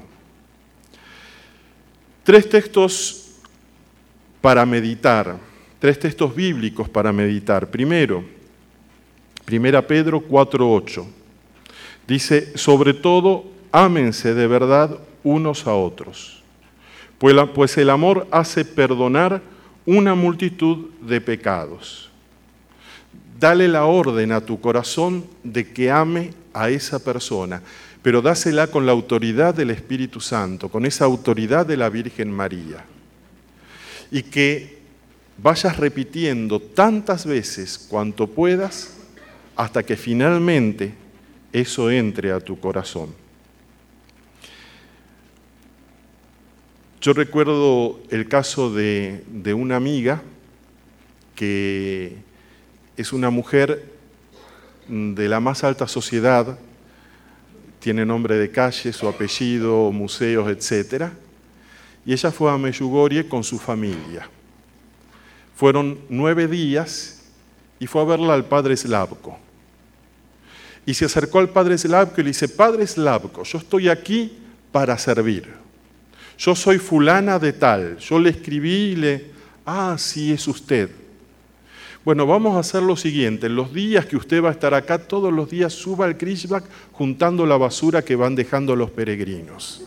Tres textos para meditar, tres textos bíblicos para meditar. Primero, Primera Pedro cuatro ocho. Dice, sobre todo, ámense de verdad unos a otros. Pues el amor hace perdonar una multitud de pecados. Dale la orden a tu corazón de que ame a esa persona, pero dásela con la autoridad del Espíritu Santo, con esa autoridad de la Virgen María. Y que vayas repitiendo tantas veces cuanto puedas hasta que finalmente eso entre a tu corazón. Yo recuerdo el caso de, de una amiga que es una mujer de la más alta sociedad, tiene nombre de calle, su apellido, museos, etcétera, y ella fue a Medjugorje con su familia. Fueron nueve días y fue a verla al padre Slavko. Y se acercó al padre Slavko y le dice, padre Slavko, yo estoy aquí para servir. Yo soy fulana de tal, yo le escribí y le... Ah, sí, es usted. Bueno, vamos a hacer lo siguiente, en los días que usted va a estar acá, todos los días suba al Krishbak juntando la basura que van dejando los peregrinos.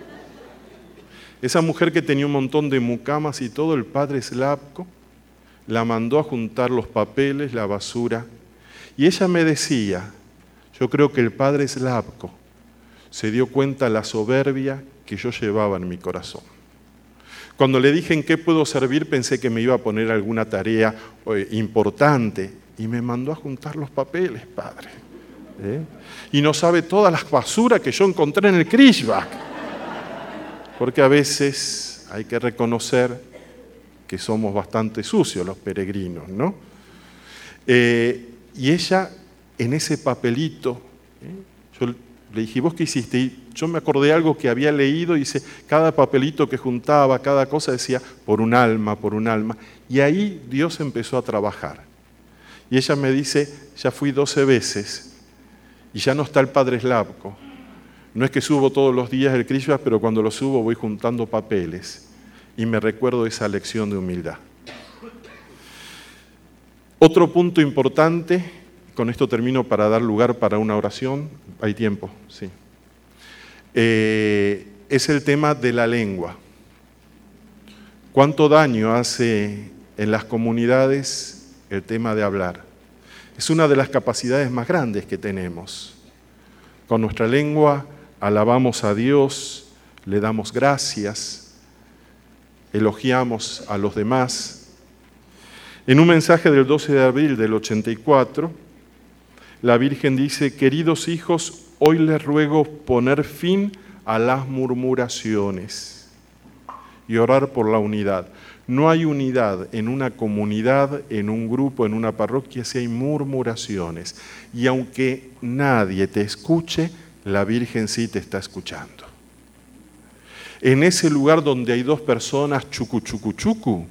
Esa mujer que tenía un montón de mucamas y todo, el padre Slavko, la mandó a juntar los papeles, la basura, y ella me decía, yo creo que el padre Slavko se dio cuenta de la soberbia que yo llevaba en mi corazón. Cuando le dije en qué puedo servir, pensé que me iba a poner alguna tarea eh, importante, y me mandó a juntar los papeles, padre. ¿Eh? Y no sabe todas las basuras que yo encontré en el Krishbak. Porque a veces hay que reconocer que somos bastante sucios los peregrinos, ¿no? Eh, y ella, en ese papelito, ¿eh? yo le dije, ¿vos qué hiciste? Y yo me acordé de algo que había leído y dice, cada papelito que juntaba, cada cosa decía, por un alma, por un alma. Y ahí Dios empezó a trabajar. Y ella me dice, ya fui doce veces y ya no está el padre Slavko. No es que subo todos los días el Krishbak, pero cuando lo subo voy juntando papeles y me recuerdo esa lección de humildad. Otro punto importante, con esto termino para dar lugar para una oración. Hay tiempo, sí. Eh, es el tema de la lengua. ¿Cuánto daño hace en las comunidades el tema de hablar? Es una de las capacidades más grandes que tenemos. Con nuestra lengua alabamos a Dios, le damos gracias, elogiamos a los demás. En un mensaje del doce de abril del ochenta y cuatro, la Virgen dice: queridos hijos, hoy les ruego poner fin a las murmuraciones y orar por la unidad. No hay unidad en una comunidad, en un grupo, en una parroquia, si hay murmuraciones. Y aunque nadie te escuche, la Virgen sí te está escuchando. En ese lugar donde hay dos personas, chucu, chucu, chucu,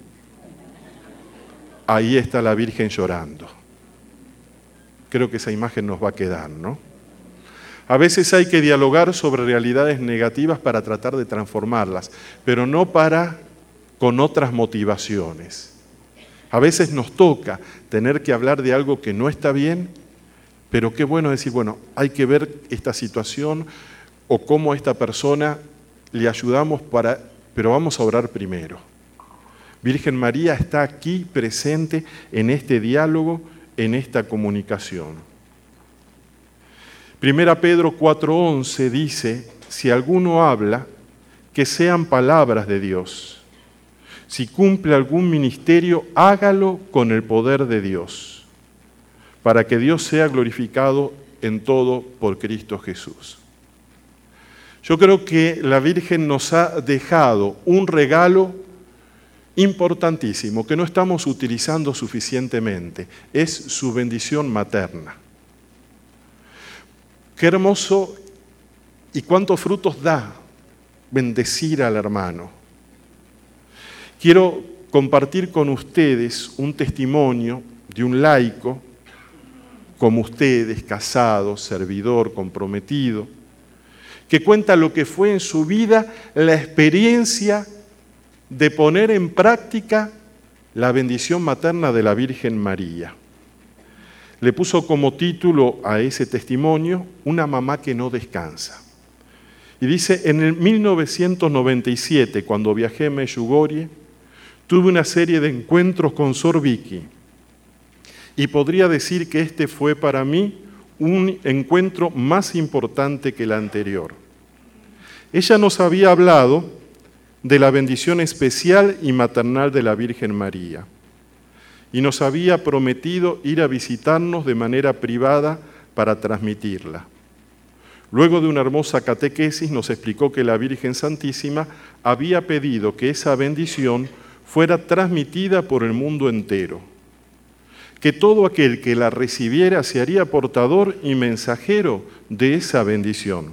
ahí está la Virgen llorando. Creo que esa imagen nos va a quedar, ¿no? A veces hay que dialogar sobre realidades negativas para tratar de transformarlas, pero no para con otras motivaciones. A veces nos toca tener que hablar de algo que no está bien, pero qué bueno decir, bueno, hay que ver esta situación o cómo a esta persona le ayudamos para, pero vamos a orar primero. Virgen María está aquí presente en este diálogo, en esta comunicación. Primera Pedro cuatro once dice: si alguno habla, que sean palabras de Dios. Si cumple algún ministerio, hágalo con el poder de Dios, para que Dios sea glorificado en todo por Cristo Jesús. Yo creo que la Virgen nos ha dejado un regalo importantísimo que no estamos utilizando suficientemente. Es su bendición materna. Qué hermoso y cuántos frutos da bendecir al hermano. Quiero compartir con ustedes un testimonio de un laico, como ustedes, casado, servidor, comprometido, que cuenta lo que fue en su vida la experiencia de poner en práctica la bendición materna de la Virgen María. Le puso como título a ese testimonio: Una mamá que no descansa. Y dice: en el mil novecientos noventa y siete, cuando viajé a Medjugorje, tuve una serie de encuentros con Sor Vicky. Y podría decir que este fue para mí un encuentro más importante que el anterior. Ella nos había hablado de la bendición especial y maternal de la Virgen María. Y nos había prometido ir a visitarnos de manera privada para transmitirla. Luego de una hermosa catequesis nos explicó que la Virgen Santísima había pedido que esa bendición fuera transmitida por el mundo entero, que todo aquel que la recibiera se haría portador y mensajero de esa bendición.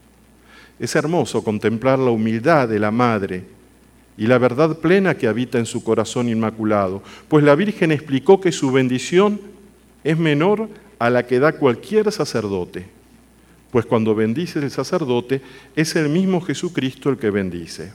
Es hermoso contemplar la humildad de la Madre y la verdad plena que habita en su corazón inmaculado, pues la Virgen explicó que su bendición es menor a la que da cualquier sacerdote, pues cuando bendice el sacerdote es el mismo Jesucristo el que bendice.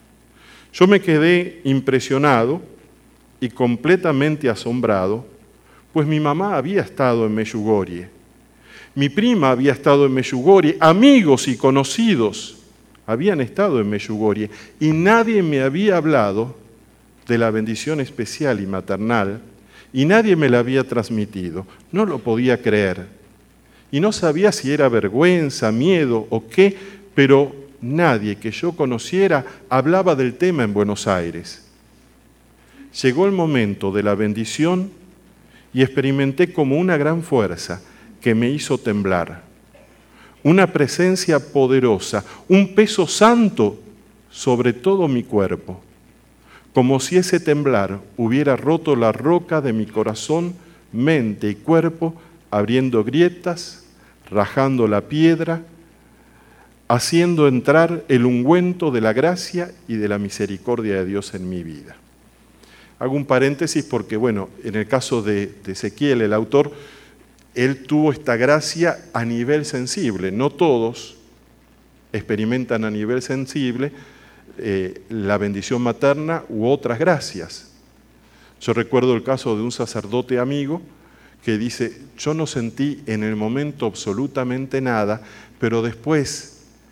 Yo me quedé impresionado y completamente asombrado, pues mi mamá había estado en Medjugorje, mi prima había estado en Medjugorje, amigos y conocidos habían estado en Medjugorje y nadie me había hablado de la bendición especial y maternal y nadie me la había transmitido. No lo podía creer y no sabía si era vergüenza, miedo o qué, pero nadie que yo conociera hablaba del tema en Buenos Aires. Llegó el momento de la bendición y experimenté como una gran fuerza que me hizo temblar. Una presencia poderosa, un peso santo sobre todo mi cuerpo, como si ese temblar hubiera roto la roca de mi corazón, mente y cuerpo, abriendo grietas, rajando la piedra, haciendo entrar el ungüento de la gracia y de la misericordia de Dios en mi vida. Hago un paréntesis porque, bueno, en el caso de, de Ezequiel, el autor, él tuvo esta gracia a nivel sensible. No todos experimentan a nivel sensible eh, la bendición materna u otras gracias. Yo recuerdo el caso de un sacerdote amigo que dice: yo no sentí en el momento absolutamente nada, pero después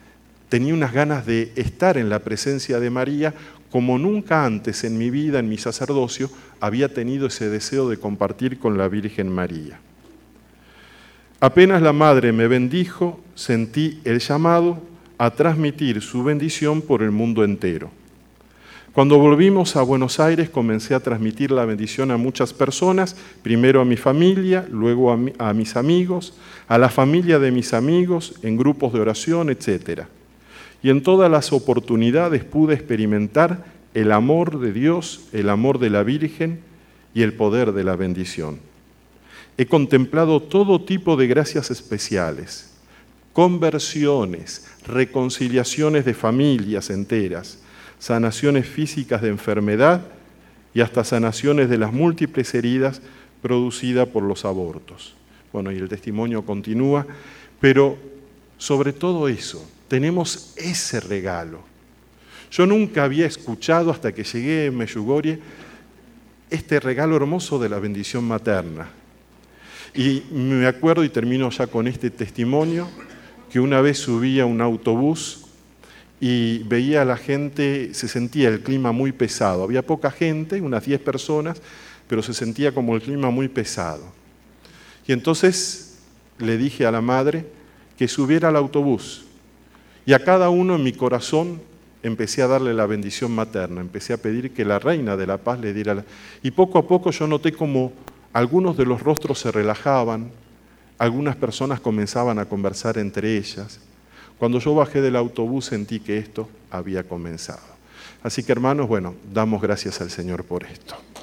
tenía unas ganas de estar en la presencia de María como nunca antes en mi vida, en mi sacerdocio, había tenido ese deseo de compartir con la Virgen María. Apenas la Madre me bendijo, sentí el llamado a transmitir su bendición por el mundo entero. Cuando volvimos a Buenos Aires comencé a transmitir la bendición a muchas personas, primero a mi familia, luego a, mi, a mis amigos, a la familia de mis amigos, en grupos de oración, etcétera. Y en todas las oportunidades pude experimentar el amor de Dios, el amor de la Virgen y el poder de la bendición. He contemplado todo tipo de gracias especiales, conversiones, reconciliaciones de familias enteras, sanaciones físicas de enfermedad y hasta sanaciones de las múltiples heridas producidas por los abortos. Bueno, y el testimonio continúa, pero sobre todo eso, tenemos ese regalo. Yo nunca había escuchado hasta que llegué a Medjugorje este regalo hermoso de la bendición materna. Y me acuerdo, y termino ya con este testimonio, que una vez subí a un autobús y veía a la gente, se sentía el clima muy pesado. Había poca gente, unas diez personas, pero se sentía como el clima muy pesado. Y entonces le dije a la madre que subiera al autobús. Y a cada uno en mi corazón empecé a darle la bendición materna, empecé a pedir que la Reina de la Paz le diera la... Y poco a poco yo noté como algunos de los rostros se relajaban, algunas personas comenzaban a conversar entre ellas. Cuando yo bajé del autobús sentí que esto había comenzado. Así que hermanos, bueno, damos gracias al Señor por esto.